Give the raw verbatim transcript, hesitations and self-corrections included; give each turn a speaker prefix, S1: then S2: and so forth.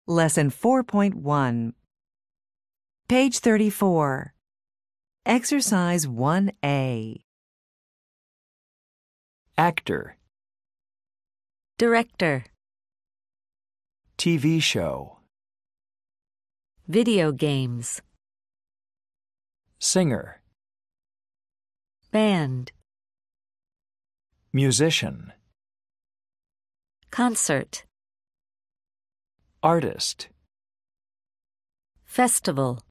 S1: Lesson four point one. Page thirty-four. Exercise one A.
S2: Actor.
S3: Director.
S2: T V show.
S3: Video games.
S2: Singer.
S3: Band.
S2: Musician.
S3: Concert.
S2: Artist.
S3: Festival.